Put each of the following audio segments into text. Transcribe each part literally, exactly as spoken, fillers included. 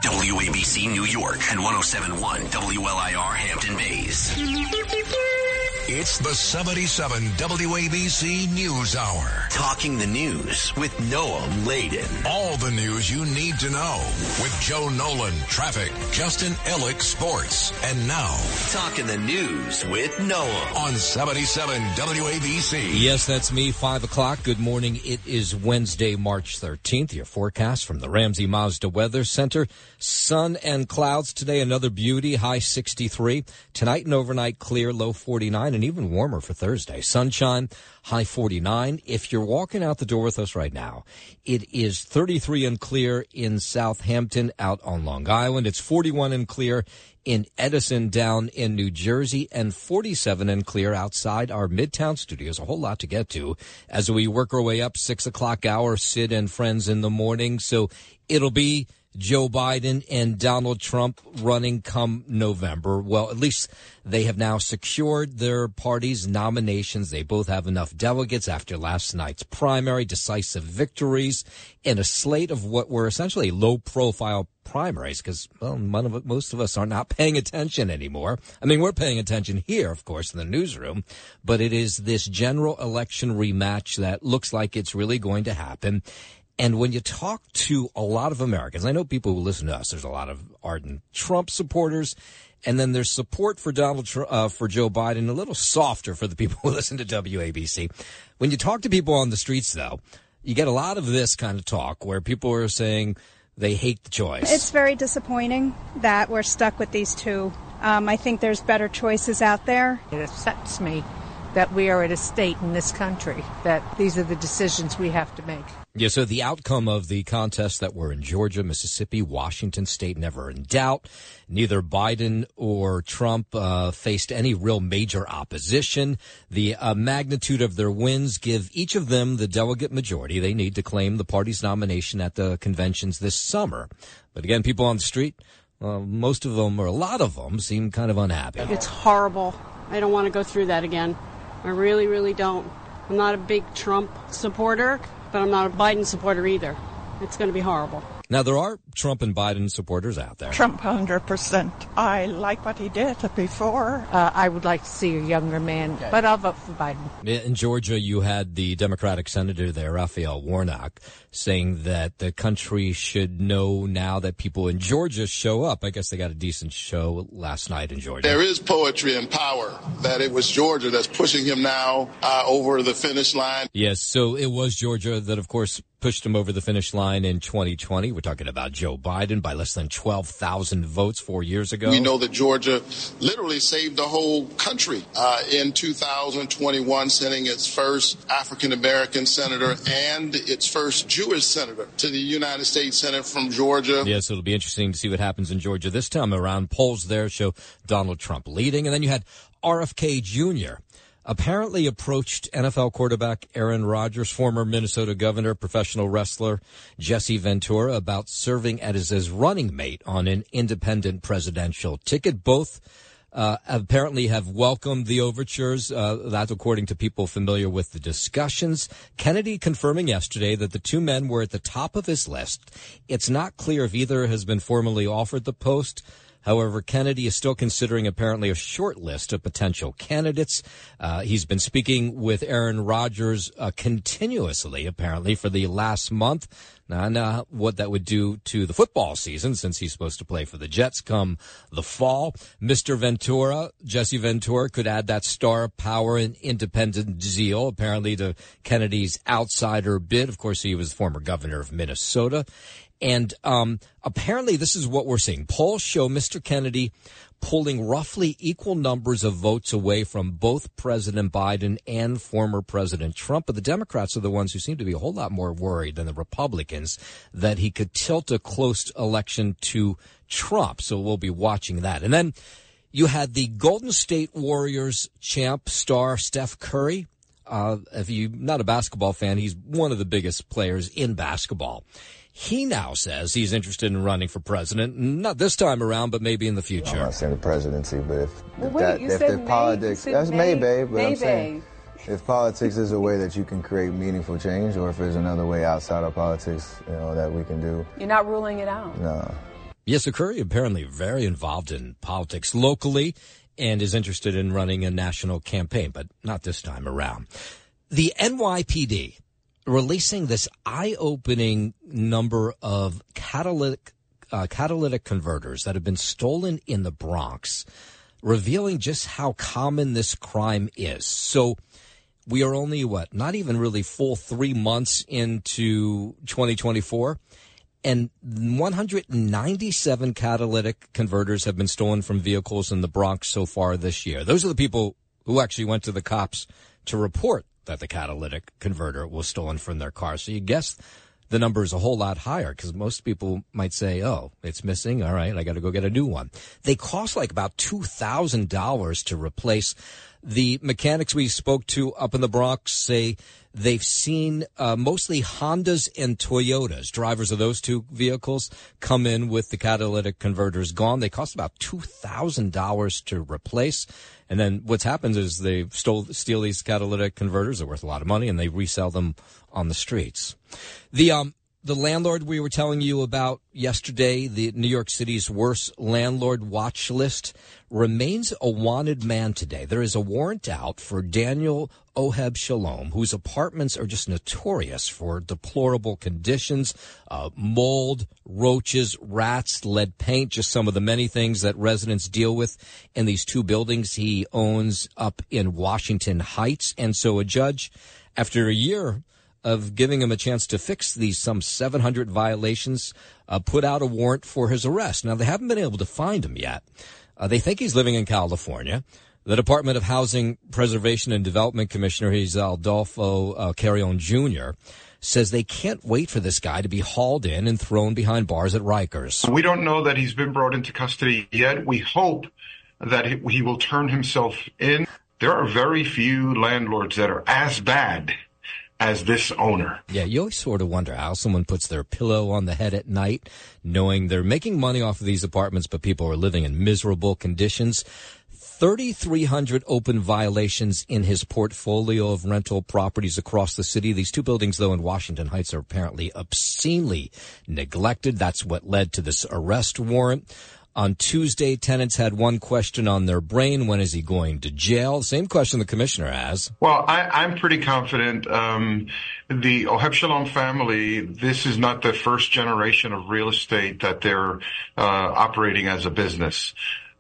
W A B C New York, and one oh seven point one W L I R Hampton Bays. It's the seventy-seven W A B C News Hour. Talking the news with Noam Laden. All the news you need to know with Joe Nolan, traffic, Justin Ellick, sports. And now, Talking the news with Noam on seventy-seven W A B C. Yes, that's me, five o'clock. Good morning. It is Wednesday, March thirteenth. Your forecast from the Ramsey Mazda Weather Center. Sun and clouds today, another beauty, high sixty-three. Tonight and overnight, clear, low forty-nine. And even warmer for Thursday. Sunshine, high forty-nine. If you're walking out the door with us right now, it is thirty-three and clear in Southampton out on Long Island. It's forty-one and clear in Edison down in New Jersey, and forty-seven and clear outside our Midtown studios. A whole lot to get to as we work our way up. Six o'clock hour, Sid and friends in the morning. So it'll be Joe Biden and Donald Trump running come November. Well, at least they have now secured their party's nominations. They both have enough delegates after last night's primary, decisive victories, and a slate of what were essentially low-profile primaries because, well, none of it, most of us are not paying attention anymore. I mean, we're paying attention here, of course, in the newsroom, but it is this general election rematch that looks like it's really going to happen. And when you talk to a lot of Americans, I know people who listen to us, there's a lot of ardent Trump supporters, and then there's support for Donald Trump, uh, for Joe Biden, a little softer for the people who listen to W A B C. When you talk to people on the streets, though, you get a lot of this kind of talk where people are saying they hate the choice. It's very disappointing that we're stuck with these two. Um, I think there's better choices out there. It upsets me that we are at a state in this country that these are the decisions we have to make. Yeah, so the outcome of the contests that were in Georgia, Mississippi, Washington State, never in doubt. Neither Biden or Trump uh, faced any real major opposition. The uh, magnitude of their wins give each of them the delegate majority they need to claim the party's nomination at the conventions this summer. But again, people on the street, uh, most of them, or a lot of them, seem kind of unhappy. It's horrible. I don't want to go through that again. I really, really don't. I'm not a big Trump supporter, but I'm not a Biden supporter either. It's going to be horrible. Now, there are Trump and Biden supporters out there. Trump one hundred percent. I like what he did before. Uh, I would like to see a younger man, but I'll vote for Biden. In Georgia, you had the Democratic senator there, Raphael Warnock, saying that the country should know now that people in Georgia show up. I guess they got a decent show last night in Georgia. There is poetry and power that it was Georgia that's pushing him now uh, over the finish line. Yes, so it was Georgia that, of course, pushed him over the finish line in twenty twenty. We're talking about Joe Biden by less than twelve thousand votes four years ago. We know that Georgia literally saved the whole country uh, in two thousand twenty-one, sending its first African-American senator and its first Jewish senator to the United States Senate from Georgia. Yes, it'll be interesting to see what happens in Georgia this time around. Polls there show Donald Trump leading. And then you had R F K Junior apparently approached N F L quarterback Aaron Rodgers, former Minnesota governor, professional wrestler Jesse Ventura, about serving as his running mate on an independent presidential ticket. Both uh, apparently have welcomed the overtures. Uh, that's according to people familiar with the discussions. Kennedy confirming yesterday that the two men were at the top of his list. It's not clear if either has been formally offered the post. However, Kennedy is still considering apparently a short list of potential candidates. Uh, he's been speaking with Aaron Rodgers uh, continuously, apparently, for the last month. Now, I know what that would do to the football season since he's supposed to play for the Jets come the fall. Mister Ventura, Jesse Ventura, could add that star power and independent zeal, apparently, to Kennedy's outsider bid. Of course, he was former governor of Minnesota. And um apparently this is what we're seeing. Polls show Mister Kennedy pulling roughly equal numbers of votes away from both President Biden and former President Trump. But the Democrats are the ones who seem to be a whole lot more worried than the Republicans that he could tilt a close election to Trump. So we'll be watching that. And then you had the Golden State Warriors champ star Steph Curry. Uh, if you're not a basketball fan, he's one of the biggest players in basketball. He now says he's interested in running for president, not this time around, but maybe in the future. I'm not saying the presidency, but if, well, if, wait, that, you if said the May, politics, that's May, May, babe, but May, I'm saying babe. if politics is a way that you can create meaningful change, or if there's another way outside of politics, you know, that we can do. You're not ruling it out. No. Yes, so Curry apparently very involved in politics locally and is interested in running a national campaign, but not this time around. The N Y P D releasing this eye-opening number of catalytic uh, catalytic converters that have been stolen in the Bronx, revealing just how common this crime is. So we are only, what, not even really full three months into twenty twenty-four, and one hundred ninety-seven catalytic converters have been stolen from vehicles in the Bronx so far this year. Those are the people who actually went to the cops to report that the catalytic converter was stolen from their car. So you guess the number is a whole lot higher, because most people might say, oh, it's missing. All right, I got to go get a new one. They cost like about two thousand dollars to replace. The mechanics we spoke to up in the Bronx say they've seen uh, mostly Hondas and Toyotas, drivers of those two vehicles, come in with the catalytic converters gone. They cost about two thousand dollars to replace. And then what's happened is they stole, steal these catalytic converters. They're worth a lot of money, and they resell them on the streets. The um the landlord we were telling you about yesterday, the New York City's worst landlord watch list, remains a wanted man today. There is a warrant out for Daniel Oheb Shalom, whose apartments are just notorious for deplorable conditions, uh, mold, roaches, rats, lead paint, just some of the many things that residents deal with in these two buildings he owns up in Washington Heights. And so a judge, after a year of giving him a chance to fix these some seven hundred violations, uh, put out a warrant for his arrest. Now, they haven't been able to find him yet. Uh, they think he's living in California. The Department of Housing Preservation and Development Commissioner, he's Adolfo uh, Carrion Junior, says they can't wait for this guy to be hauled in and thrown behind bars at Rikers. We don't know that he's been brought into custody yet. We hope that he will turn himself in. There are very few landlords that are as bad as this owner. Yeah, you always sort of wonder how someone puts their pillow on the head at night, knowing they're making money off of these apartments, but people are living in miserable conditions. thirty-three hundred open violations in his portfolio of rental properties across the city. These two buildings, though, in Washington Heights are apparently obscenely neglected. That's what led to this arrest warrant. On Tuesday, tenants had one question on their brain. When is he going to jail? Same question the commissioner has. Well, I, I'm pretty confident. Um, the Oheb Shalom family, this is not the first generation of real estate that they're uh, operating as a business.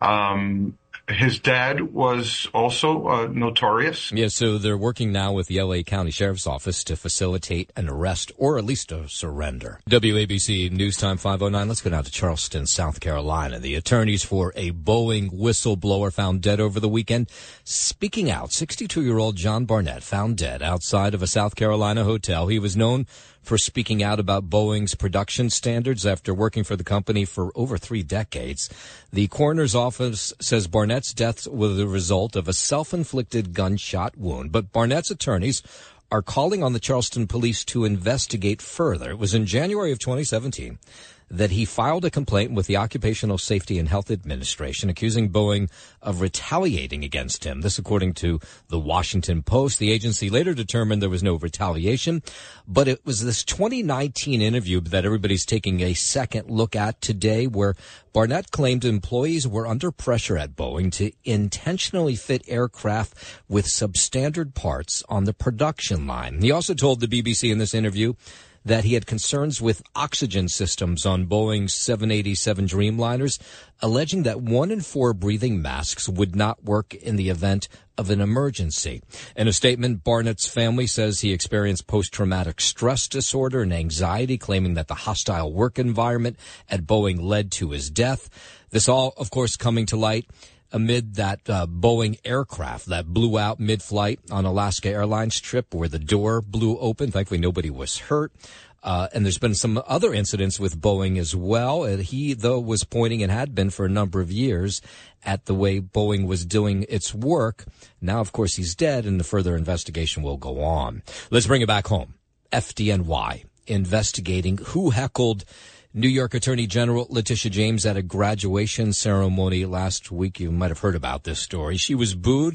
Um, his dad was also uh, notorious. Yeah, so they're working now with the L A County Sheriff's Office to facilitate an arrest or at least a surrender. W A B C News Time five oh nine. Let's go down to Charleston, South Carolina. The attorneys for a Boeing whistleblower found dead over the weekend. Speaking out, sixty-two-year-old John Barnett found dead outside of a South Carolina hotel. He was known for speaking out about Boeing's production standards after working for the company for over three decades. The coroner's office says Barnett's death was the result of a self-inflicted gunshot wound, but Barnett's attorneys are calling on the Charleston police to investigate further. It was in January of twenty seventeen that he filed a complaint with the Occupational Safety and Health Administration accusing Boeing of retaliating against him. This according to the Washington Post. The agency later determined there was no retaliation, but it was this twenty nineteen interview that everybody's taking a second look at today, where Barnett claimed employees were under pressure at Boeing to intentionally fit aircraft with substandard parts on the production line. He also told the B B C in this interview that he had concerns with oxygen systems on Boeing's seven eighty-seven Dreamliners, alleging that one in four breathing masks would not work in the event of an emergency. In a statement, Barnett's family says he experienced post-traumatic stress disorder and anxiety, claiming that the hostile work environment at Boeing led to his death. This all, of course, coming to light amid that uh, Boeing aircraft that blew out mid-flight on Alaska Airlines trip where the door blew open. Thankfully, nobody was hurt. Uh, and there's been some other incidents with Boeing as well. And he, though, was pointing and had been for a number of years at the way Boeing was doing its work. Now, of course, he's dead, and the further investigation will go on. Let's bring it back home. F D N Y investigating who heckled New York Attorney General Letitia James at a graduation ceremony last week. You might have heard about this story. She was booed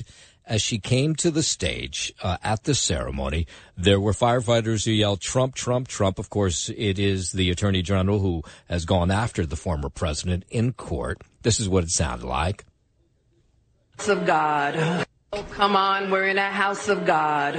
as she came to the stage uh, at the ceremony, there were firefighters who yelled, "Trump, Trump, Trump." Of course, it is the Attorney General who has gone after the former president in court. This is what it sounded like. House of God. Oh, come on, we're in a house of God.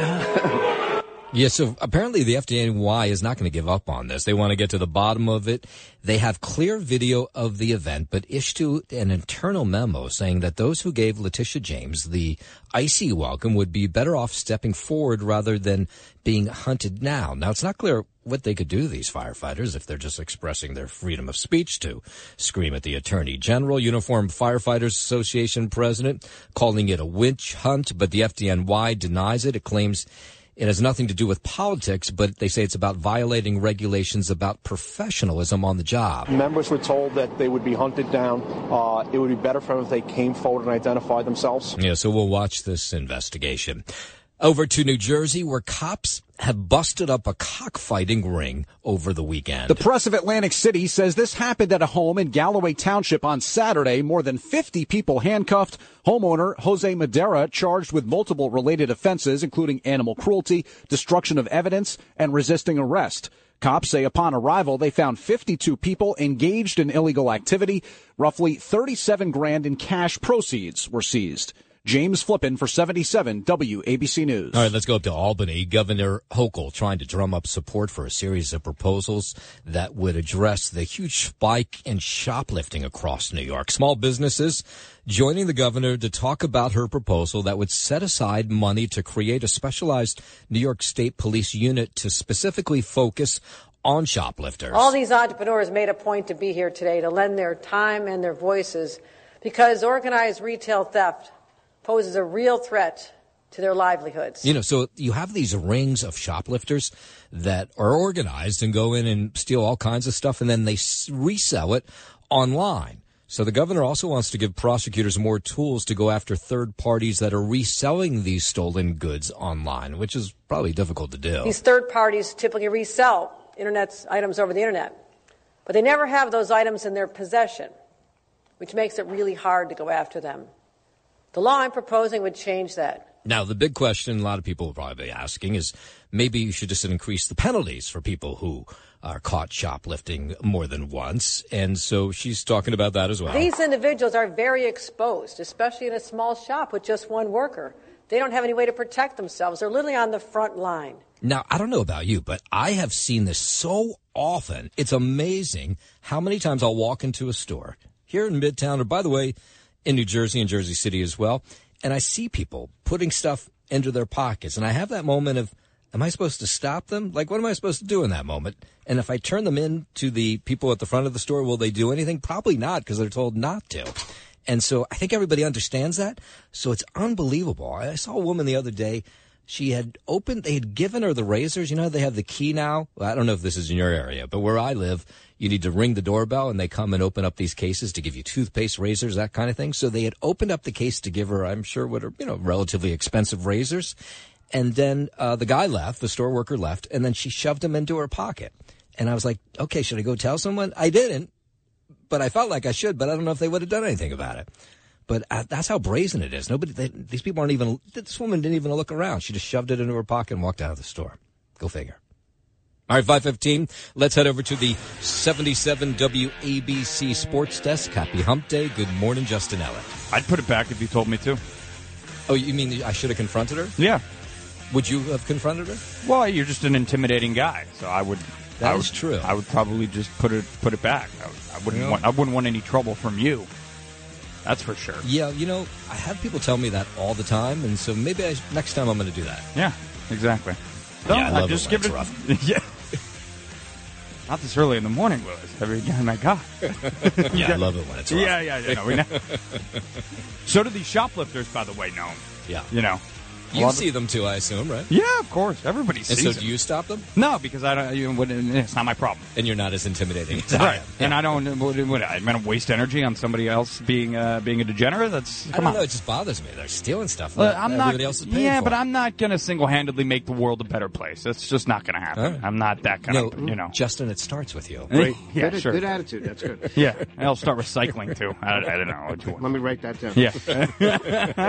Yeah, so apparently the F D N Y is not going to give up on this. They want to get to the bottom of it. They have clear video of the event, but issued an internal memo saying that those who gave Letitia James the icy welcome would be better off stepping forward rather than being hunted now. Now, it's not clear what they could do, these firefighters, if they're just expressing their freedom of speech to scream at the Attorney General. Uniformed Firefighters Association president calling it a witch hunt, but the F D N Y denies it. It claims it has nothing to do with politics, but they say it's about violating regulations about professionalism on the job. Members were told that they would be hunted down. Uh, it would be better for them if they came forward and identified themselves. Yeah, so we'll watch this investigation. Over to New Jersey, where cops have busted up a cockfighting ring over the weekend. The Press of Atlantic City says this happened at a home in Galloway Township on Saturday. More than fifty people handcuffed. Homeowner Jose Madera charged with multiple related offenses, including animal cruelty, destruction of evidence, and resisting arrest. Cops say upon arrival, they found fifty-two people engaged in illegal activity. Roughly thirty-seven grand in cash proceeds were seized. James Flippin for seventy-seven W A B C News. All right, let's go up to Albany. Governor Hochul trying to drum up support for a series of proposals that would address the huge spike in shoplifting across New York. Small businesses joining the governor to talk about her proposal that would set aside money to create a specialized New York State Police unit to specifically focus on shoplifters. All these entrepreneurs made a point to be here today to lend their time and their voices because organized retail theft poses a real threat to their livelihoods. You know, so you have these rings of shoplifters that are organized and go in and steal all kinds of stuff, and then they resell it online. So the governor also wants to give prosecutors more tools to go after third parties that are reselling these stolen goods online, which is probably difficult to do. These third parties typically resell internet items over the internet, but they never have those items in their possession, which makes it really hard to go after them. The law I'm proposing would change that. Now, the big question a lot of people will probably be asking is maybe you should just increase the penalties for people who are caught shoplifting more than once. And so she's talking about that as well. These individuals are very exposed, especially in a small shop with just one worker. They don't have any way to protect themselves. They're literally on the front line. Now, I don't know about you, but I have seen this so often. It's amazing how many times I'll walk into a store here in Midtown, or by the way, in New Jersey and Jersey City as well, and I see people putting stuff into their pockets, and I have that moment of, am I supposed to stop them? Like, what am I supposed to do in that moment? And if I turn them in to the people at the front of the store, will they do anything? Probably not, because they're told not to. And so I think everybody understands that, so it's unbelievable. I saw a woman the other day. She had opened, they had given her the razors. You know, they have the key now. Well, I don't know if this is in your area, but where I live, you need to ring the doorbell and they come and open up these cases to give you toothpaste, razors, that kind of thing. So they had opened up the case to give her, I'm sure, what are, you know, relatively expensive razors. And then uh, the guy left, the store worker left, and then she shoved them into her pocket. And I was like, okay, should I go tell someone? I didn't, but I felt like I should, but I don't know if they would have done anything about it. But uh, that's how brazen it is. Nobody, they, these people aren't even, this woman didn't even look around. She just shoved it into her pocket and walked out of the store. Go figure. All right, five fifteen. Let's head over to the seventy-seven W A B C Sports Desk. Happy Hump Day. Good morning, Justin Ellick. I'd put it back if you told me to. Oh, you mean I should have confronted her? Yeah. Would you have confronted her? Well, you're just an intimidating guy, so I would. That I is would, true. I would probably just put it put it back. I, I wouldn't Yeah. want. I wouldn't want any trouble from you. That's for sure. Yeah, you know, I have people tell me that all the time, and so maybe I, next time I'm going to do that. Yeah, exactly. No, yeah, I love just it when give it's it. rough. Yeah. Not this early in the morning, Willis. Every time I got. Yeah, I love it when it's rough. Yeah, yeah, yeah. No, we know. So do these shoplifters, by the way, know. Yeah. You know. You see them too, I assume, right? Yeah, of course. Everybody sees And so them. do you stop them? No, because I don't. You know, it's not my problem. And you're not as intimidating as I Right. am. And I don't. Would, would I, I'm going to waste energy on somebody else being uh, being a degenerate? That's I come don't on. know. It just bothers me. They're stealing stuff. Uh, that I'm everybody not. else is paying Yeah, for. but I'm not going to single-handedly make the world a better place. That's just not going to happen. Right. I'm not that kind No, of. You know, Justin, it starts with you. Great. Yeah, good, sure. good attitude. That's good. Yeah, I'll start recycling too. I, I don't know. What you want. Let me write that down. Yeah.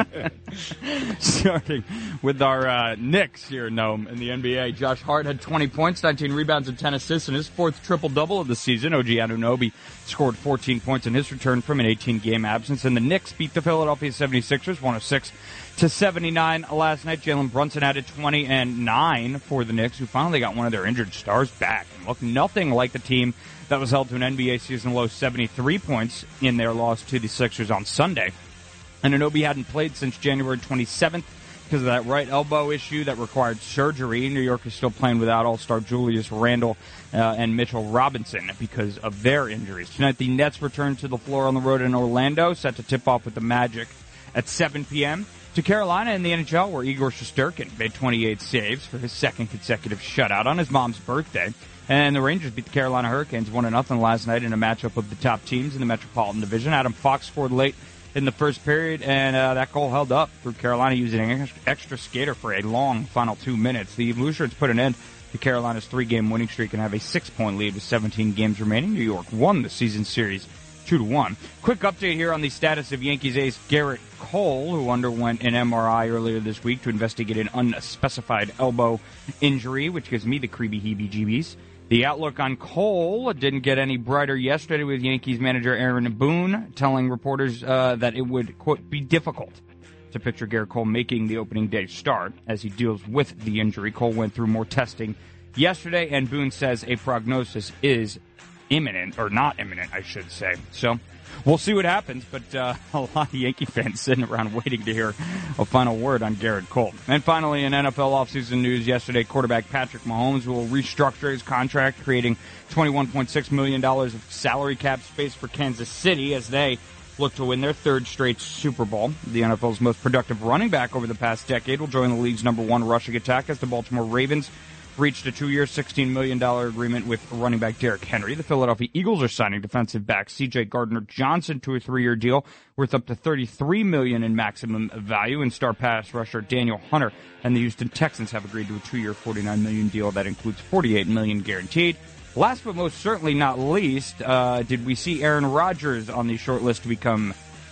Starting with our uh, Knicks here, Noam, in the N B A. Josh Hart had twenty points, nineteen rebounds, and ten assists in his fourth triple-double of the season. O G Anunoby scored fourteen points in his return from an eighteen-game absence. And the Knicks beat the Philadelphia seventy-sixers one oh six to seventy-nine last night. Jalen Brunson added twenty and nine for the Knicks, who finally got one of their injured stars back and looked nothing like the team that was held to an N B A season-low seventy-three points in their loss to the Sixers on Sunday. And Anunoby hadn't played since January twenty-seventh because of that right elbow issue that required surgery. New York is still playing without All-Star Julius Randle uh, and Mitchell Robinson because of their injuries. Tonight, the Nets return to the floor on the road in Orlando, set to tip off with the Magic at seven p.m. To Carolina in the N H L, where Igor Shesterkin made twenty-eight saves for his second consecutive shutout on his mom's birthday. And the Rangers beat the Carolina Hurricanes one to nothing last night in a matchup of the top teams in the Metropolitan Division. Adam Fox scored late in the first period, and uh, that goal held up through Carolina using an extra, extra skater for a long final two minutes. The Blue Shirts put an end to Carolina's three-game winning streak and have a six-point lead with seventeen games remaining. New York won the season series two to one. Quick update here on the status of Yankees ace Garrett Cole, who underwent an M R I earlier this week to investigate an unspecified elbow injury, which gives me the creepy heebie-jeebies. The outlook on Cole didn't get any brighter yesterday with Yankees manager Aaron Boone telling reporters uh, that it would, quote, be difficult to picture Garrett Cole making the opening day start as he deals with the injury. Cole went through more testing yesterday, and Boone says a prognosis is imminent, or not imminent, I should say. So we'll see what happens, but uh, a lot of Yankee fans sitting around waiting to hear a final word on Garrett Cole. And finally, in N F L offseason news yesterday, quarterback Patrick Mahomes will restructure his contract, creating twenty-one point six million dollars of salary cap space for Kansas City as they look to win their third straight Super Bowl. The N F L's most productive running back over the past decade will join the league's number one rushing attack as the Baltimore Ravens reached a two-year, sixteen million dollars agreement with running back Derrick Henry. The Philadelphia Eagles are signing defensive back C J Gardner-Johnson to a three-year deal worth up to thirty-three million dollars in maximum value, and star pass rusher Daniel Hunter and the Houston Texans have agreed to a two-year, forty-nine million dollars deal that includes forty-eight million dollars guaranteed. Last but most certainly not least, uh, did we see Aaron Rodgers on the short list to become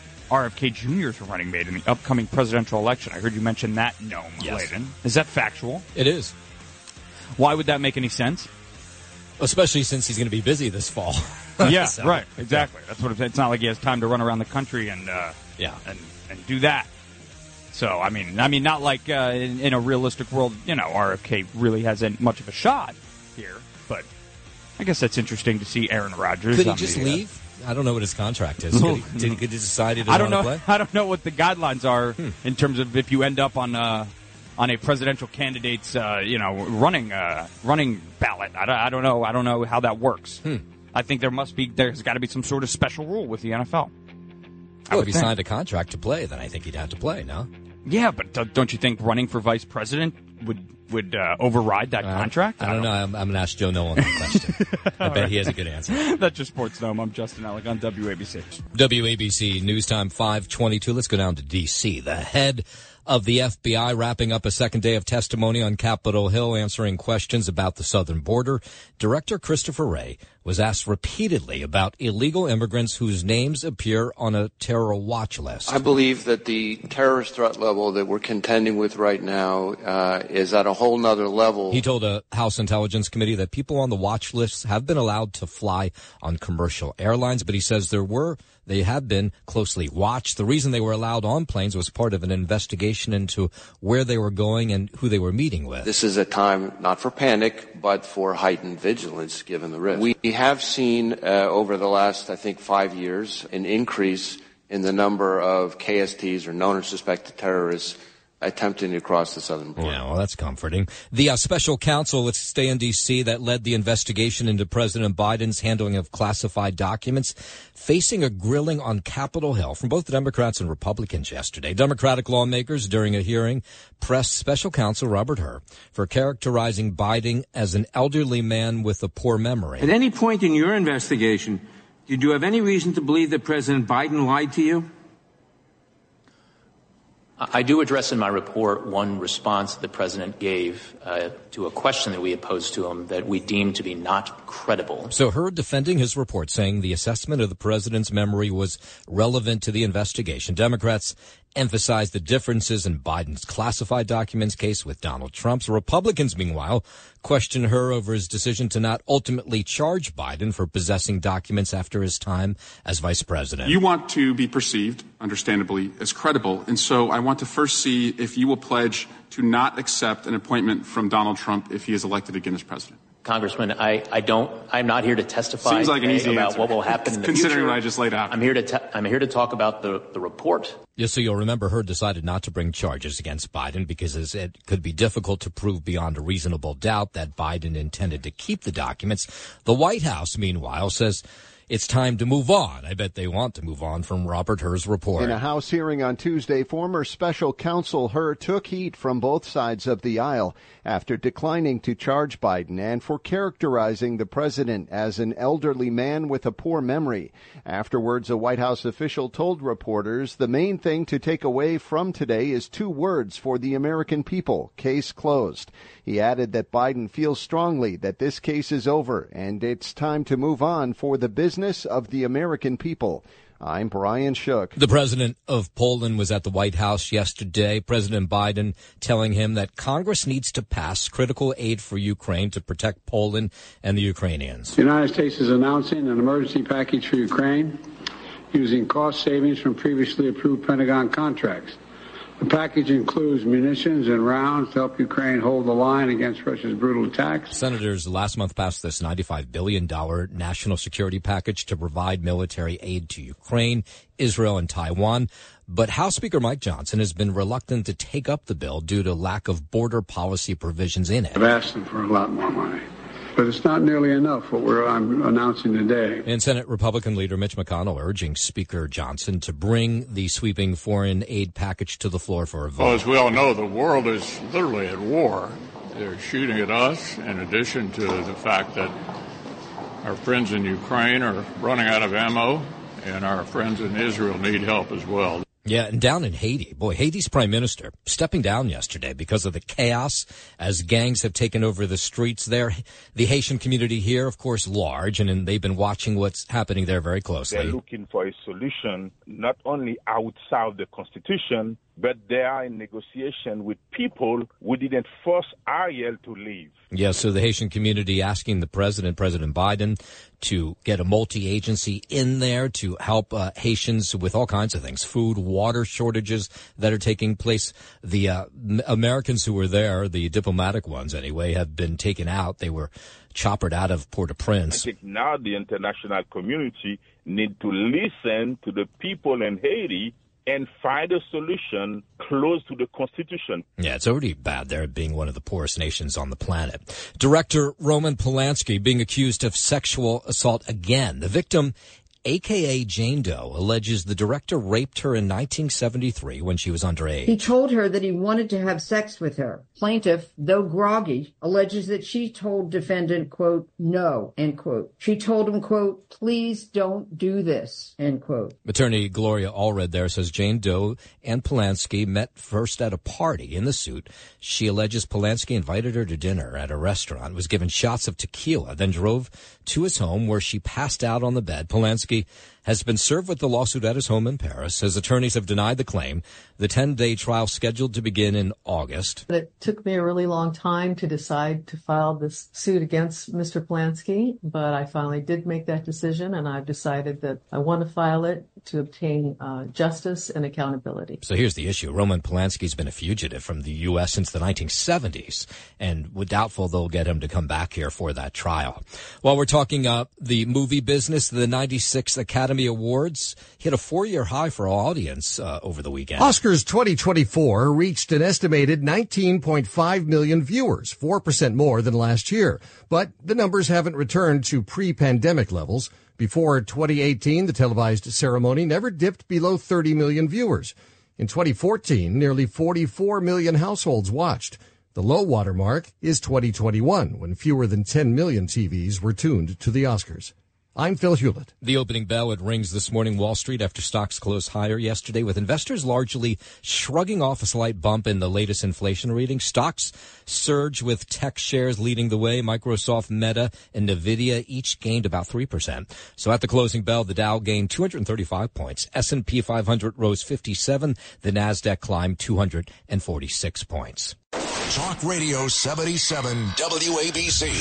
R F K Junior's running mate in the upcoming presidential election? I heard you mention that, Noam, Yes. Layden. Is that factual? It is. Why would that make any sense? Especially since he's going to be busy this fall. Yeah, So, right. Exactly. That's what it's not like he has time to run around the country and uh, yeah, and and do that. So I mean, I mean, not like uh, in, in a realistic world, you know, R F K really hasn't much of a shot here. But I guess that's interesting to see Aaron Rodgers. Could he on just the, uh, leave? I don't know what his contract is. Could he, did he, could he decide he doesn't I don't know. want to play? I don't know what the guidelines are hmm. in terms of if you end up on uh, on a presidential candidate's uh, you know running uh, running ballot. I don't, I don't know. I don't know how that works. Hmm. I think there must be. There's got to be some sort of special rule with the N F L. Well, if he signed a contract to play, then I think he'd have to play. No. Yeah, but don't you think running for vice president would would uh, override that uh, contract? I don't, I don't know. I'm, I'm going to ask Joe Nolan that question. I bet right. he has a good answer. That's your Sports Dome. I'm Justin Alec on W A B C. W A B C News Time five twenty-two. Let's go down to D C. The head of the F B I wrapping up a second day of testimony on Capitol Hill, answering questions about the southern border. Director Christopher Wray was asked repeatedly about illegal immigrants whose names appear on a terror watch list. I believe that the terrorist threat level that we're contending with right now uh, is at a whole nother level. He told a House Intelligence Committee that people on the watch lists have been allowed to fly on commercial airlines, but he says there were They have been closely watched. The reason they were allowed on planes was part of an investigation into where they were going and who they were meeting with. This is a time not for panic, but for heightened vigilance given the risk. We have seen uh, over the last, I think, five years, an increase in the number of K S Ts or known or suspected terrorists attempting to cross the southern border. Yeah, well, that's comforting. The uh, special counsel, let's stay in D C, that led the investigation into President Biden's handling of classified documents, facing a grilling on Capitol Hill from both the Democrats and Republicans yesterday. Democratic lawmakers, during a hearing, pressed special counsel Robert Hur for characterizing Biden as an elderly man with a poor memory. At any point in your investigation, did you have any reason to believe that President Biden lied to you? I do address in my report one response that the president gave uh, to a question that we had posed to him that we deemed to be not credible. So Hur defending his report, saying the assessment of the president's memory was relevant to the investigation. Democrats emphasized the differences in Biden's classified documents case with Donald Trump's. Republicans, meanwhile, questioned Hur over his decision to not ultimately charge Biden for possessing documents after his time as vice president. You want to be perceived, understandably, as credible, and so I want to first see if you will pledge to not accept an appointment from Donald Trump if he is elected again as president. Congressman, I, I don't, I'm not here to testify Seems like an easy about answer. what will happen in the Considering future. what I just laid out. I'm here to, te- I'm here to talk about the, the report. Yes, so you'll remember Hur decided not to bring charges against Biden because it could be difficult to prove beyond a reasonable doubt that Biden intended to keep the documents. The White House, meanwhile, says it's time to move on. I bet they want to move on from Robert Hur's report. In a House hearing on Tuesday, former special counsel Hur took heat from both sides of the aisle after declining to charge Biden and for characterizing the president as an elderly man with a poor memory. Afterwards, a White House official told reporters the main thing to take away from today is two words for the American people: case closed. He added that Biden feels strongly that this case is over and it's time to move on for the business of the American people. I'm Brian Shook. The president of Poland was at the White House yesterday. President Biden telling him that Congress needs to pass critical aid for Ukraine to protect Poland and the Ukrainians. The United States is announcing an emergency package for Ukraine using cost savings from previously approved Pentagon contracts. The package includes munitions and rounds to help Ukraine hold the line against Russia's brutal attacks. Senators last month passed this ninety-five billion dollars national security package to provide military aid to Ukraine, Israel, and Taiwan. But House Speaker Mike Johnson has been reluctant to take up the bill due to lack of border policy provisions in it. I've asked them for a lot more money, but it's not nearly enough what we're I'm announcing today. And Senate Republican leader Mitch McConnell urging Speaker Johnson to bring the sweeping foreign aid package to the floor for a vote. Well, as we all know, the world is literally at war. They're shooting at us, in addition to the fact that our friends in Ukraine are running out of ammo, and our friends in Israel need help as well. Yeah, and down in Haiti, boy, Haiti's prime minister stepping down yesterday because of the chaos as gangs have taken over the streets there. The Haitian community here, of course, large, and they've been watching what's happening there very closely. They're looking for a solution not only outside the Constitution, but they are in negotiation with people who didn't force Ariel to leave. Yeah, so the Haitian community asking the president, President Biden, to get a multi-agency in there to help uh, Haitians with all kinds of things, food, water shortages that are taking place. The uh, Americans who were there, the diplomatic ones anyway, have been taken out. They were choppered out of Port-au-Prince. I think now the international community need to listen to the people in Haiti and find a solution close to the Constitution. Yeah, it's already bad there being one of the poorest nations on the planet. Director Roman Polanski being accused of sexual assault again. The victim, a k a. Jane Doe, alleges the director raped her in nineteen seventy-three when she was underage. He told her that he wanted to have sex with her. Plaintiff, though groggy, alleges that she told defendant, quote, no, end quote. She told him, quote, please don't do this, end quote. Attorney Gloria Allred there says Jane Doe and Polanski met first at a party in the suit. She alleges Polanski invited her to dinner at a restaurant, was given shots of tequila, then drove to his home where she passed out on the bed. Polanski has been served with the lawsuit at his home in Paris. His attorneys have denied the claim. The ten-day trial scheduled to begin in August. It took me a really long time to decide to file this suit against Mister Polanski, but I finally did make that decision, and I've decided that I want to file it to obtain uh, justice and accountability. So here's the issue. Roman Polanski's been a fugitive from the U S since the nineteen seventies, and we're doubtful they'll get him to come back here for that trial. While we're talking uh, the movie business, the ninety-sixth Academy Academy Awards hit a four-year high for our audience uh, over the weekend. Oscars twenty twenty-four reached an estimated nineteen point five million viewers, four percent more than last year. But the numbers haven't returned to pre-pandemic levels. Before twenty eighteen, the televised ceremony never dipped below thirty million viewers. In twenty fourteen, nearly forty-four million households watched. The low water mark is twenty twenty-one, when fewer than ten million T Vs were tuned to the Oscars. I'm Phil Hewlett. The opening bell, it rings this morning, Wall Street, after stocks closed higher yesterday, with investors largely shrugging off a slight bump in the latest inflation reading. Stocks surge with tech shares leading the way. Microsoft, Meta, and NVIDIA each gained about three percent. So at the closing bell, the Dow gained two hundred thirty-five points. S and P five hundred rose fifty-seven. The NASDAQ climbed two hundred forty-six points. Talk Radio seventy-seven W A B C.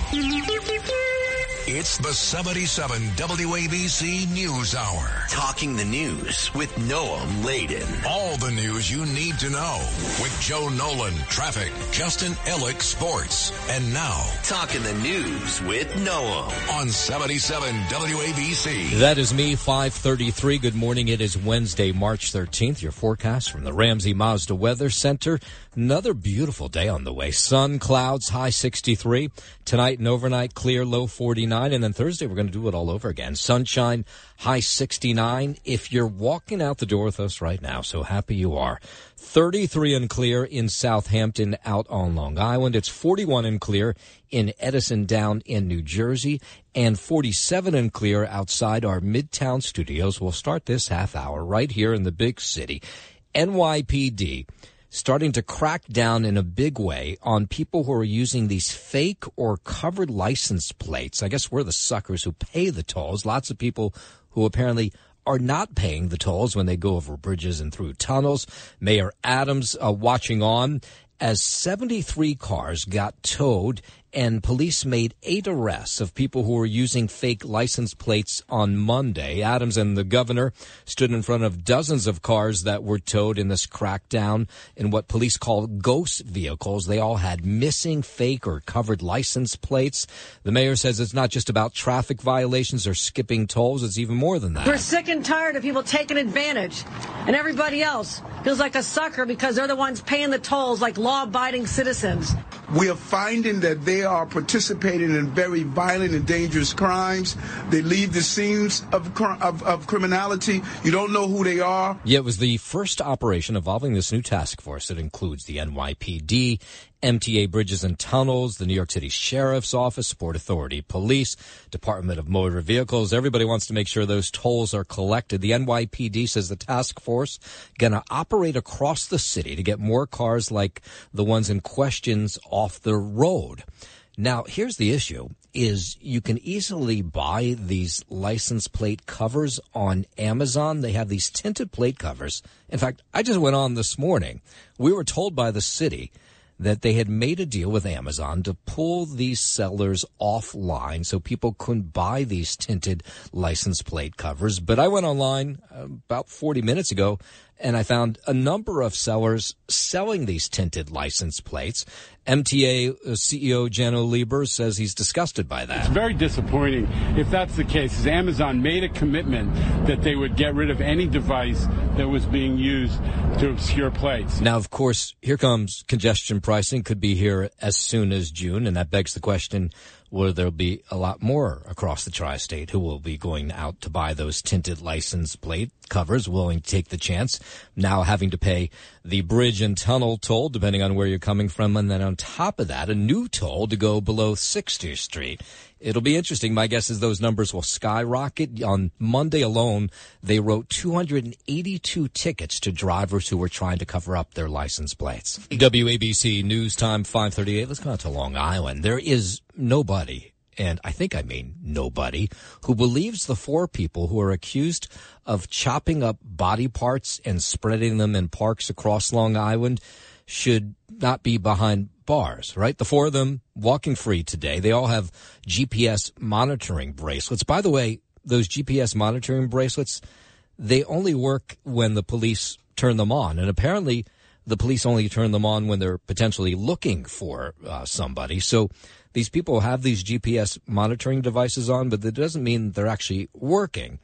It's the seventy-seven W A B C News Hour. Talking the news with Noam Laden. All the news you need to know with Joe Nolan, traffic, Justin Ellick, sports. And now, Talking the news with Noam on seventy-seven W A B C. That is me, five thirty-three. Good morning. It is Wednesday, March thirteenth. Your forecast from the Ramsey Mazda Weather Center. Another beautiful day on the way. Sun, clouds, high sixty-three. Tonight and overnight, clear, low forty-nine. And then Thursday, we're going to do it all over again. Sunshine, high sixty-nine. If you're walking out the door with us right now, so happy you are. thirty-three and clear in Southampton out on Long Island. It's forty-one and clear in Edison down in New Jersey. And forty-seven and clear outside our Midtown studios. We'll start this half hour right here in the big city. N Y P D starting to crack down in a big way on people who are using these fake or covered license plates. I guess we're the suckers who pay the tolls. Lots of people who apparently are not paying the tolls when they go over bridges and through tunnels. Mayor Adams uh, watching on as seventy-three cars got towed, and police made eight arrests of people who were using fake license plates on Monday. Adams and the governor stood in front of dozens of cars that were towed in this crackdown in what police call ghost vehicles. They all had missing fake or covered license plates. The mayor says it's not just about traffic violations or skipping tolls. It's even more than that. We're sick and tired of people taking advantage, and everybody else feels like a sucker because they're the ones paying the tolls like law-abiding citizens. We are finding that they are participating in very violent and dangerous crimes. They leave the scenes of, of, of criminality. You don't know who they are. Yeah, it was the first operation involving this new task force that includes the N Y P D, M T A Bridges and Tunnels, the New York City Sheriff's Office, Port Authority Police, Department of Motor Vehicles. Everybody wants to make sure those tolls are collected. The N Y P D says the task force going to operate across the city to get more cars like the ones in questions off the road. Now, here's the issue, is you can easily buy these license plate covers on Amazon. They have these tinted plate covers. In fact, I just went on this morning. We were told by the city that they had made a deal with Amazon to pull these sellers offline so people couldn't buy these tinted license plate covers. But I went online about forty minutes ago, and I found a number of sellers selling these tinted license plates. M T A C E O Jano Lieber says he's disgusted by that. It's very disappointing if that's the case, as Amazon made a commitment that they would get rid of any device that was being used to obscure plates. Now, of course, here comes congestion pricing, could be here as soon as June, and that begs the question, where there'll be a lot more across the tri-state who will be going out to buy those tinted license plate covers, willing to take the chance, now having to pay the bridge and tunnel toll, depending on where you're coming from, and then on top of that, a new toll to go below sixtieth Street. It'll be interesting. My guess is those numbers will skyrocket. On Monday alone, they wrote two hundred eighty-two tickets to drivers who were trying to cover up their license plates. W A B C News Time five thirty-eight. Let's go out to Long Island. There is nobody, and I think I mean nobody, who believes the four people who are accused of chopping up body parts and spreading them in parks across Long Island should not be behind bars, right? The four of them walking free today. They all have G P S monitoring bracelets. By the way, those G P S monitoring bracelets, they only work when the police turn them on. And apparently the police only turn them on when they're potentially looking for uh, somebody. So these people have these G P S monitoring devices on, but that doesn't mean they're actually working.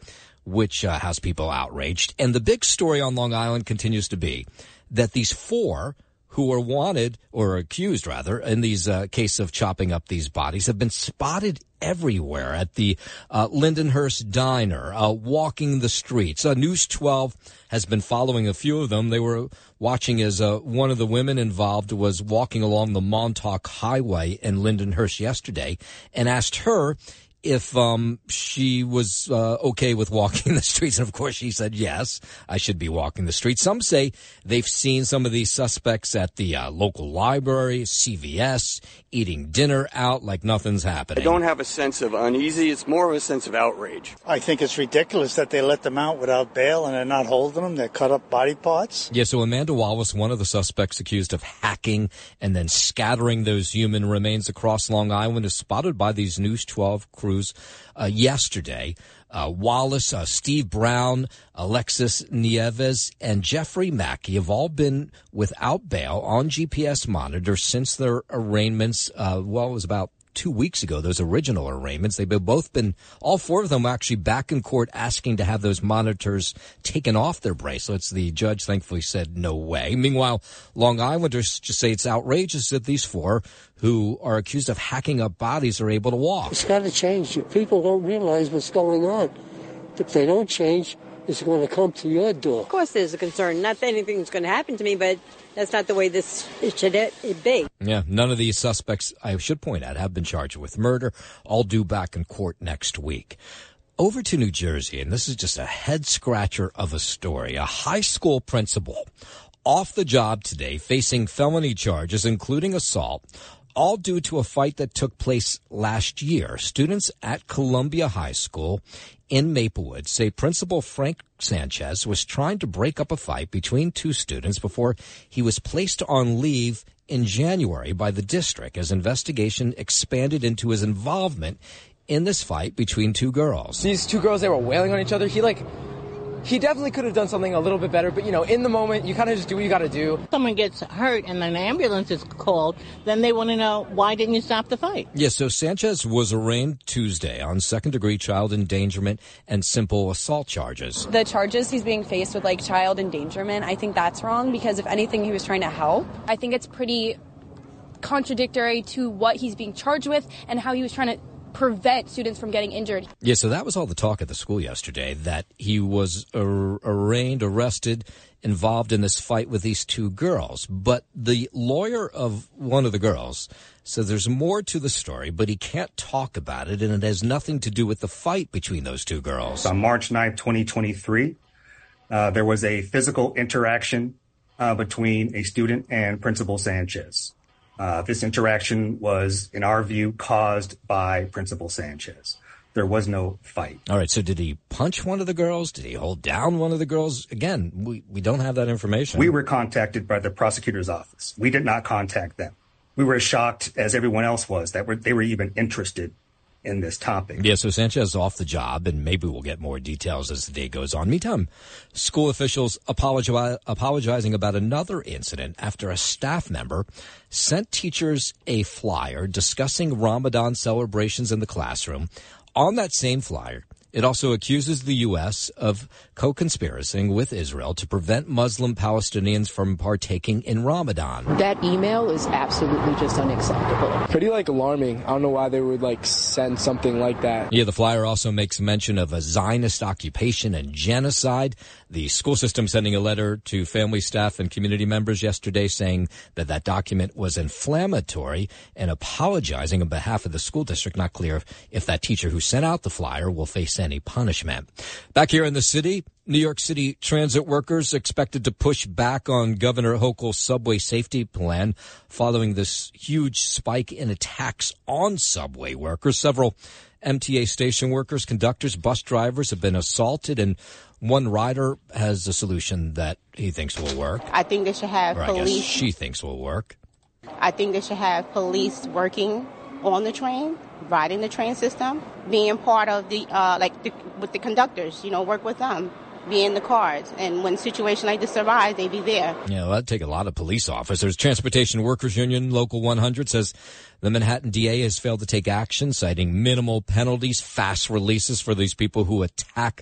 which uh, has people outraged. And the big story on Long Island continues to be that these four who are wanted, or accused rather, in these uh, case of chopping up these bodies have been spotted everywhere at the uh, Lindenhurst Diner, uh, walking the streets. Uh, News twelve has been following a few of them. They were watching as uh, one of the women involved was walking along the Montauk Highway in Lindenhurst yesterday and asked her if um she was uh, okay with walking the streets. And, of course, she said, yes, I should be walking the streets. Some say they've seen some of these suspects at the uh, local library, C V S, eating dinner out like nothing's happening. I don't have a sense of uneasy. It's more of a sense of outrage. I think it's ridiculous that they let them out without bail and they're not holding them. They cut up body parts. Yeah, so Amanda Wallace, one of the suspects accused of hacking and then scattering those human remains across Long Island, is spotted by these News twelve crews Uh, yesterday. Uh, Wallace, uh, Steve Brown, Alexis Nieves, and Jeffrey Mackey have all been without bail on G P S monitors since their arraignments. Uh, well, it was about two weeks ago, those original arraignments. They've both been, all four of them actually back in court asking to have those monitors taken off their bracelets. The judge thankfully said no way. Meanwhile, Long Islanders just say it's outrageous that these four who are accused of hacking up bodies are able to walk. It's got to change. People don't realize what's going on. If they don't change, it's going to come to your door. Of course there's a concern. Not that anything's going to happen to me, but that's not the way this it should it be. Yeah, none of these suspects, I should point out, have been charged with murder. All due back in court next week. Over to New Jersey, and this is just a head-scratcher of a story. A high school principal off the job today facing felony charges, including assault, all due to a fight that took place last year. Students at Columbia High School in Maplewood say Principal Frank Sanchez was trying to break up a fight between two students before he was placed on leave in January by the district as investigation expanded into his involvement in this fight between two girls. These two girls, they were wailing on each other. He, like... He definitely could have done something a little bit better, but, you know, in the moment, you kind of just do what you got to do. Someone gets hurt and an ambulance is called, then they want to know, why didn't you stop the fight? Yes, so Sanchez was arraigned Tuesday on second-degree child endangerment and simple assault charges. The charges he's being faced with, like, child endangerment, I think that's wrong, because if anything, he was trying to help. I think it's pretty contradictory to what he's being charged with and how he was trying to prevent students from getting injured. Yeah, so that was all the talk at the school yesterday, that he was ar- arraigned, arrested, involved in this fight with these two girls. But the lawyer of one of the girls says there's more to the story, but he can't talk about it, and it has nothing to do with the fight between those two girls. On March ninth, twenty twenty-three, uh, there was a physical interaction uh, between a student and Principal Sanchez. Uh, this interaction was, in our view, caused by Principal Sanchez. There was no fight. All right, so did he punch one of the girls? Did he hold down one of the girls? Again, we, we don't have that information. We were contacted by the prosecutor's office. We did not contact them. We were as shocked as everyone else was that were, they were even interested in this topic. Yeah, so Sanchez is off the job, and maybe we'll get more details as the day goes on. Meantime, school officials apologi- apologizing about another incident after a staff member sent teachers a flyer discussing Ramadan celebrations in the classroom. On that same flyer, it also accuses the U S of co-conspiring with Israel to prevent Muslim Palestinians from partaking in Ramadan. That email is absolutely just unacceptable. Pretty, like, alarming. I don't know why they would, like, send something like that. Yeah, the flyer also makes mention of a Zionist occupation and genocide. The school system sending a letter to family, staff, and community members yesterday saying that that document was inflammatory and apologizing on behalf of the school district. Not clear if that teacher who sent out the flyer will face any punishment. Back here in the city, New York City transit workers expected to push back on Governor Hochul's subway safety plan following this huge spike in attacks on subway workers. Several M T A station workers, conductors, bus drivers have been assaulted, and one rider has a solution that he thinks will work. I think they should have or police. I guess she thinks will work. I think they should have police working on the train, riding the train system, being part of the, uh, like, the, with the conductors, you know, work with them, be in the cars. And when a situation like this arises, they be there. Yeah, well, that'd take a lot of police officers. Transportation Workers Union Local one hundred says the Manhattan D A has failed to take action, citing minimal penalties, fast releases for these people who attack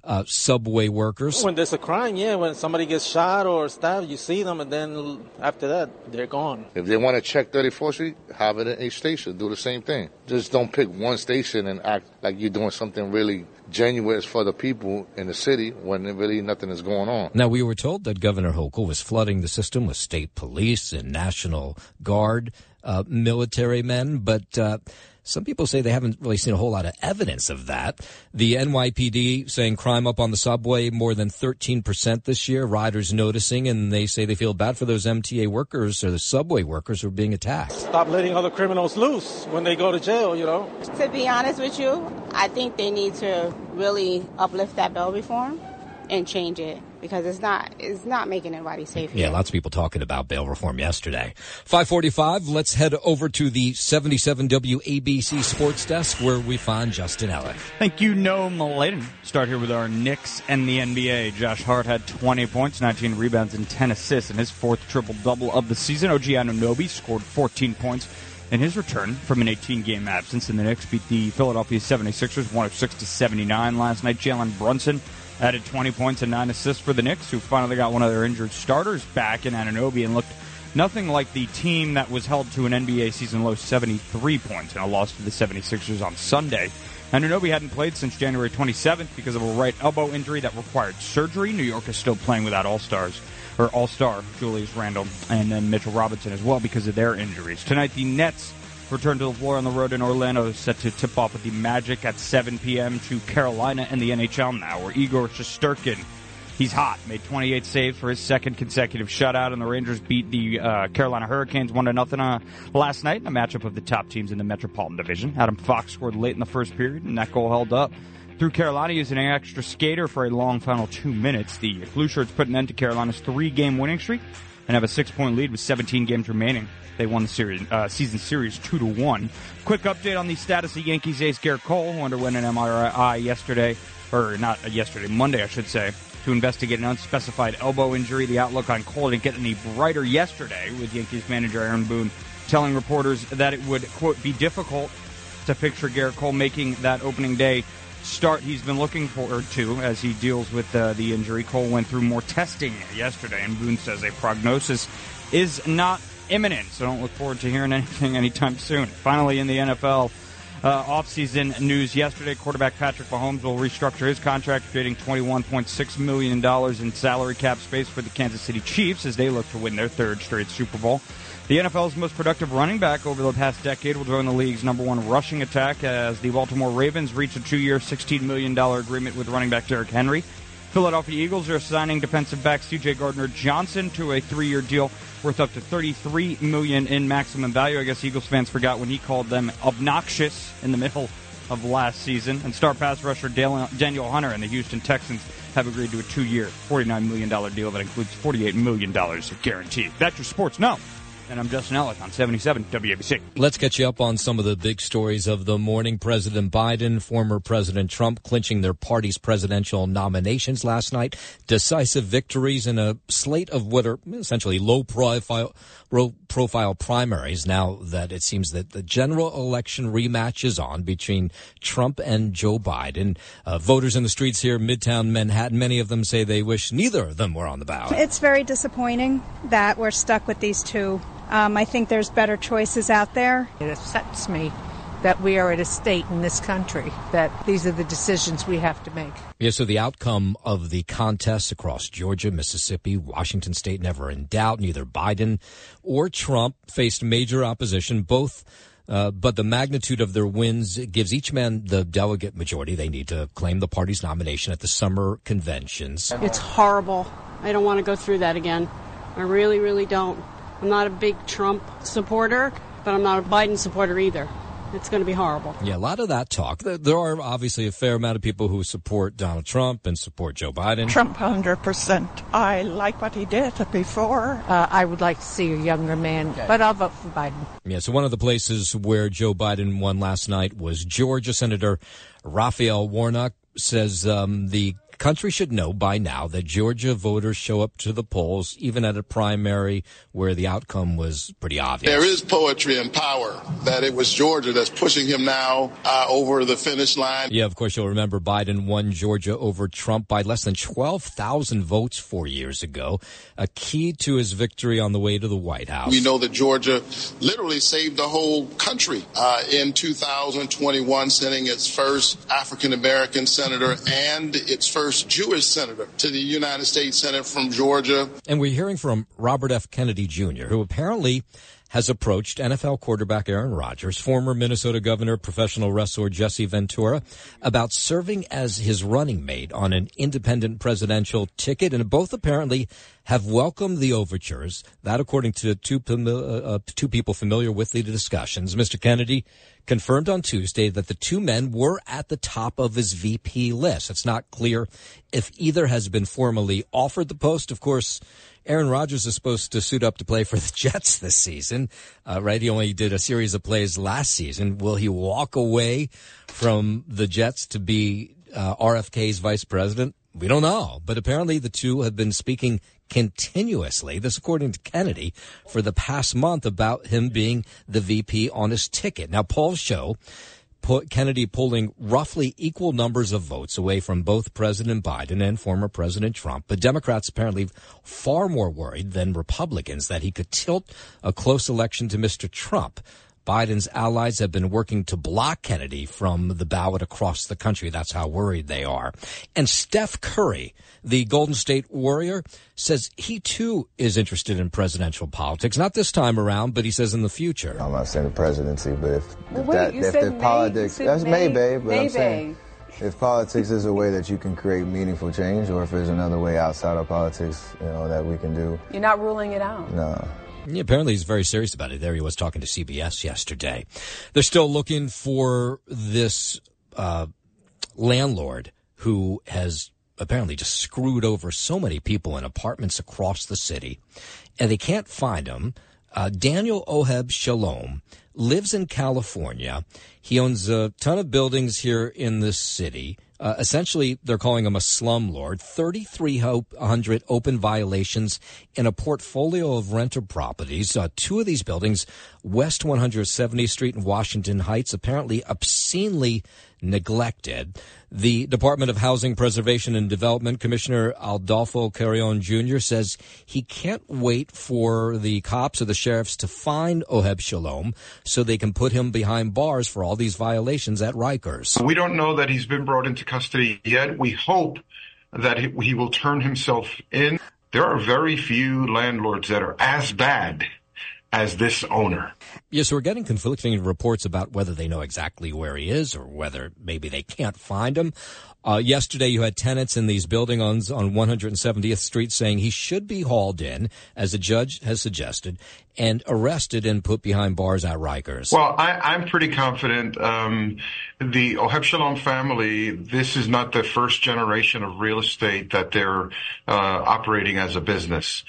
uh, subway workers. When there's a crime, yeah, when somebody gets shot or stabbed, you see them, and then after that, they're gone. If they want to check thirty-fourth Street, have it at each station. Do the same thing. Just don't pick one station and act like you're doing something really genuine for the people in the city when really nothing is going on. Now, we were told that Governor Hochul was flooding the system with state police and National Guard uh, military men, but uh, some people say they haven't really seen a whole lot of evidence of that. The N Y P D saying crime up on the subway more than thirteen percent this year. Riders noticing, and they say they feel bad for those M T A workers or the subway workers who are being attacked. Stop letting other criminals loose when they go to jail, you know. To be honest with you, I think they need to really uplift that bail reform and change it, because it's not it's not making anybody safe. Yeah, lots of people talking about bail reform yesterday. five forty-five, let's head over to the seventy-seven W A B C Sports Desk where we find Justin Ellick. Thank you, Noam Laden. Start here with our Knicks and the N B A. Josh Hart had twenty points, nineteen rebounds, and ten assists in his fourth triple-double of the season. O G Anunoby scored fourteen points in his return from an eighteen-game absence, and the Knicks beat the Philadelphia seventy-sixers one oh six to seventy-nine last night. Jalen Brunson added twenty points and nine assists for the Knicks, who finally got one of their injured starters back in Anunoby and looked nothing like the team that was held to an N B A season-low seventy-three points in a loss to the seventy-sixers on Sunday. Anunoby hadn't played since January twenty-seventh because of a right elbow injury that required surgery. New York is still playing without all-stars, or all-star Julius Randle and then Mitchell Robinson as well because of their injuries. Tonight, the Nets return to the floor on the road in Orlando, is set to tip off with the Magic at seven p.m. to Carolina in the N H L now, where Igor Shesterkin, he's hot, made twenty-eight saves for his second consecutive shutout, and the Rangers beat the uh, Carolina Hurricanes one to nothing uh, last night in a matchup of the top teams in the Metropolitan Division. Adam Fox scored late in the first period, and that goal held up through Carolina using an extra skater for a long final two minutes. The Blue Shirts put an end to Carolina's three-game winning streak and have a six-point lead with seventeen games remaining. They won the series, uh, season series two to one. Quick update on the status of Yankees ace Garrett Cole, who underwent an M R I yesterday, or not yesterday, Monday, I should say, to investigate an unspecified elbow injury. The outlook on Cole didn't get any brighter yesterday, with Yankees manager Aaron Boone telling reporters that it would, quote, be difficult to picture Garrett Cole making that opening day start he's been looking forward to as he deals with uh, the injury. Cole went through more testing yesterday, and Boone says a prognosis is not imminent, so don't look forward to hearing anything anytime soon. Finally, in the N F L, uh, offseason news yesterday, quarterback Patrick Mahomes will restructure his contract, creating twenty-one point six million dollars in salary cap space for the Kansas City Chiefs as they look to win their third straight Super Bowl. The N F L's most productive running back over the past decade will join the league's number one rushing attack as the Baltimore Ravens reach a two-year, sixteen million dollars agreement with running back Derrick Henry. Philadelphia Eagles are signing defensive back C J Gardner-Johnson to a three-year deal worth up to thirty-three million dollars in maximum value. I guess Eagles fans forgot when he called them obnoxious in the middle of last season. And star pass rusher Daniel Hunter and the Houston Texans have agreed to a two-year, forty-nine million dollars deal that includes forty-eight million dollars guaranteed. That's your sports now. And I'm Justin Ellick on seventy-seven W A B C. Let's get you up on some of the big stories of the morning. President Biden, former President Trump clinching their party's presidential nominations last night. Decisive victories in a slate of what are essentially low-profile low profile primaries now that it seems that the general election rematch is on between Trump and Joe Biden. Uh, voters in the streets here, Midtown Manhattan, many of them say they wish neither of them were on the ballot. It's very disappointing that we're stuck with these two. Um, I think there's better choices out there. It upsets me that we are at a state in this country that these are the decisions we have to make. Yeah, so the outcome of the contests across Georgia, Mississippi, Washington State, never in doubt. Neither Biden or Trump faced major opposition, both Uh, but the magnitude of their wins gives each man the delegate majority they need to claim the party's nomination at the summer conventions. It's horrible. I don't want to go through that again. I really, really don't. I'm not a big Trump supporter, but I'm not a Biden supporter either. It's going to be horrible. Yeah, a lot of that talk. There are obviously a fair amount of people who support Donald Trump and support Joe Biden. Trump one hundred percent. I like what he did before. Uh, I would like to see a younger man, okay. But I'll vote for Biden. Yeah, so one of the places where Joe Biden won last night was Georgia. Senator Raphael Warnock says um, the country should know by now that Georgia voters show up to the polls, even at a primary where the outcome was pretty obvious. There is poetry and power that it was Georgia that's pushing him now uh, over the finish line. Yeah, of course, you'll remember Biden won Georgia over Trump by less than twelve thousand votes four years ago, a key to his victory on the way to the White House. We know that Georgia literally saved the whole country uh, in two thousand twenty-one, sending its first African-American senator and its first Jewish senator to the United States Senate from Georgia. And we're hearing from Robert F. Kennedy Junior, who apparently has approached N F L quarterback Aaron Rodgers, former Minnesota Governor, professional wrestler Jesse Ventura, about serving as his running mate on an independent presidential ticket, and both apparently have welcomed the overtures. That, according to two, uh, two people familiar with the discussions. Mister Kennedy confirmed on Tuesday that the two men were at the top of his V P list. It's not clear if either has been formally offered the post. Of course, Aaron Rodgers is supposed to suit up to play for the Jets this season, uh, right? He only did a series of plays last season. Will he walk away from the Jets to be uh, R F K's vice president? We don't know. But apparently the two have been speaking continuously, this according to Kennedy, for the past month about him being the V P on his ticket. Now, polls show Kennedy polling roughly equal numbers of votes away from both President Biden and former President Trump. But Democrats apparently far more worried than Republicans that he could tilt a close election to Mister Trump. Biden's allies have been working to block Kennedy from the ballot across the country. That's how worried they are. And Steph Curry, the Golden State Warrior, says he too is interested in presidential politics. Not this time around, but he says in the future. I'm not saying the presidency, but if, well, if wait, that, you if said the May, politics, that's May, May but May, I'm saying if politics is a way that you can create meaningful change, or if there's another way outside of politics, you know, that we can do. You're not ruling it out. No. Yeah, apparently he's very serious about it. There he was talking to C B S yesterday. They're still looking for this uh, landlord who has apparently just screwed over so many people in apartments across the city, and they can't find him. Uh, Daniel Oheb Shalom lives in California. He owns a ton of buildings here in this city. Uh, essentially, they're calling him a slumlord. thirty-three hundred open violations in a portfolio of renter properties. Uh, two of these buildings, West one hundred seventieth Street and Washington Heights, apparently obscenely neglected. The Department of Housing Preservation and Development Commissioner Adolfo Carrion Junior says he can't wait for the cops or the sheriffs to find Oheb Shalom so they can put him behind bars for all these violations at Rikers. We don't know that he's been brought into custody yet. We hope that he will turn himself in. There are very few landlords that are as bad as this owner. Yes, so we're getting conflicting reports about whether they know exactly where he is or whether maybe they can't find him. Uh, yesterday, you had tenants in these buildings on one hundred seventieth Street saying he should be hauled in, as the judge has suggested, and arrested and put behind bars at Rikers. Well, I, I'm pretty confident. Um, the Oheb Shalom family, this is not the first generation of real estate that they're uh, operating as a business.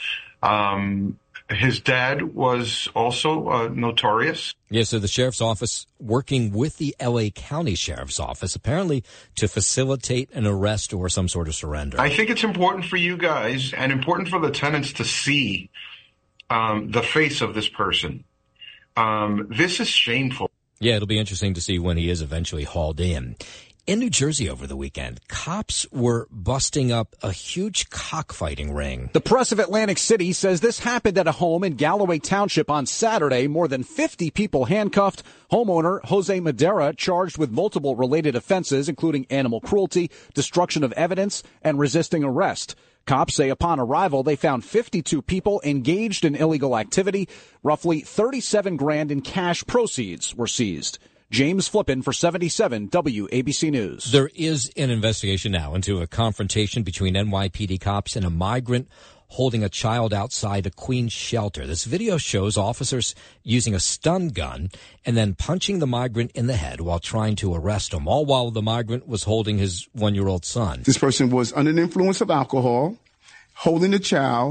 Um His dad was also uh, notorious. Yes, so the sheriff's office working with the L A County Sheriff's Office, apparently to facilitate an arrest or some sort of surrender. I think it's important for you guys and important for the tenants to see um, the face of this person. Um, this is shameful. Yeah, it'll be interesting to see when he is eventually hauled in. In New Jersey over the weekend, cops were busting up a huge cockfighting ring. The Press of Atlantic City says this happened at a home in Galloway Township on Saturday. More than fifty people handcuffed. Homeowner Jose Madera charged with multiple related offenses, including animal cruelty, destruction of evidence, and resisting arrest. Cops say upon arrival, they found fifty-two people engaged in illegal activity. Roughly thirty-seven grand in cash proceeds were seized. James Flippin for seventy-seven W A B C News. There is an investigation now into a confrontation between N Y P D cops and a migrant holding a child outside a Queens shelter. This video shows officers using a stun gun and then punching the migrant in the head while trying to arrest him, all while the migrant was holding his one-year-old son. This person was under the influence of alcohol, holding the child.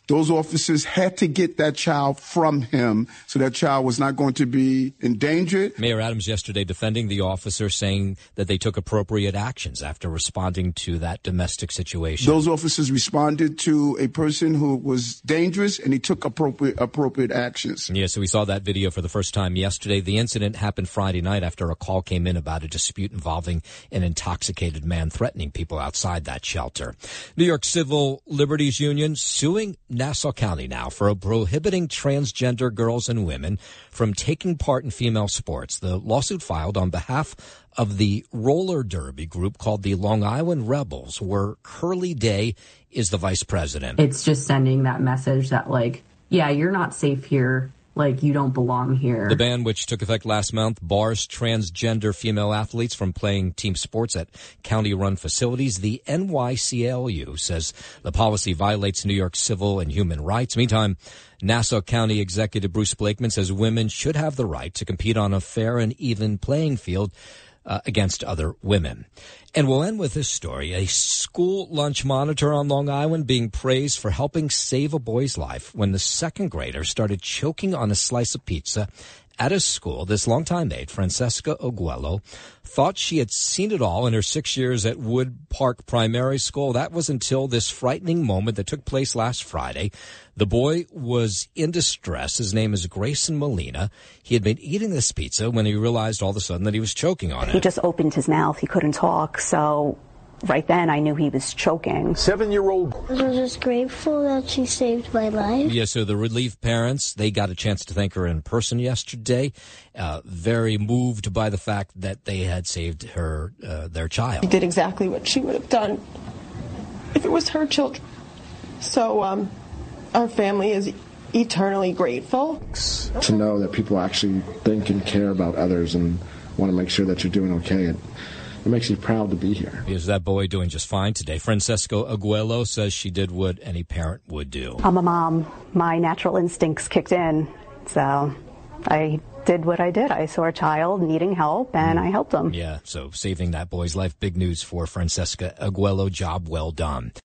Those officers had to get that child from him, so that child was not going to be endangered. Mayor Adams yesterday defending the officer, saying that they took appropriate actions after responding to that domestic situation. Those officers responded to a person who was dangerous, and he took appropriate appropriate actions. Yeah, so we saw that video for the first time yesterday. The incident happened Friday night after a call came in about a dispute involving an intoxicated man threatening people outside that shelter. New York Civil Liberties Union suing Nassau County now for prohibiting transgender girls and women from taking part in female sports. The lawsuit filed on behalf of the roller derby group called the Long Island Rebels, where Curly Day is the vice president. It's just sending that message that, like, yeah, you're not safe here. Like, you don't belong here. The ban, which took effect last month, bars transgender female athletes from playing team sports at county-run facilities. The N Y C L U says the policy violates New York civil and human rights. Meantime, Nassau County Executive Bruce Blakeman says women should have the right to compete on a fair and even playing field Uh, against other women. And we'll end with this story. A school lunch monitor on Long Island being praised for helping save a boy's life when the second grader started choking on a slice of pizza at his school. This longtime aide, Francesca Aguello, thought she had seen it all in her six years at Wood Park Primary School. That was until this frightening moment that took place last Friday. The boy was in distress. His name is Grayson Molina. He had been eating this pizza when he realized all of a sudden that he was choking on it. He just opened his mouth. He couldn't talk, so right then I knew he was choking. Seven-year-old. I was just grateful that she saved my life. Yeah, so the relief parents, they got a chance to thank her in person yesterday. Uh, very moved by the fact that they had saved her, uh, their child. She did exactly what she would have done if it was her children. So um, our family is eternally grateful. To know that people actually think and care about others and want to make sure that you're doing okay. It, It makes you proud to be here. Is that boy doing just fine today? Francesca Aguello says she did what any parent would do. I'm a mom. My natural instincts kicked in, so I did what I did. I saw a child needing help, and I helped him. Yeah, so saving that boy's life, big news for Francesca Aguello. Job well done.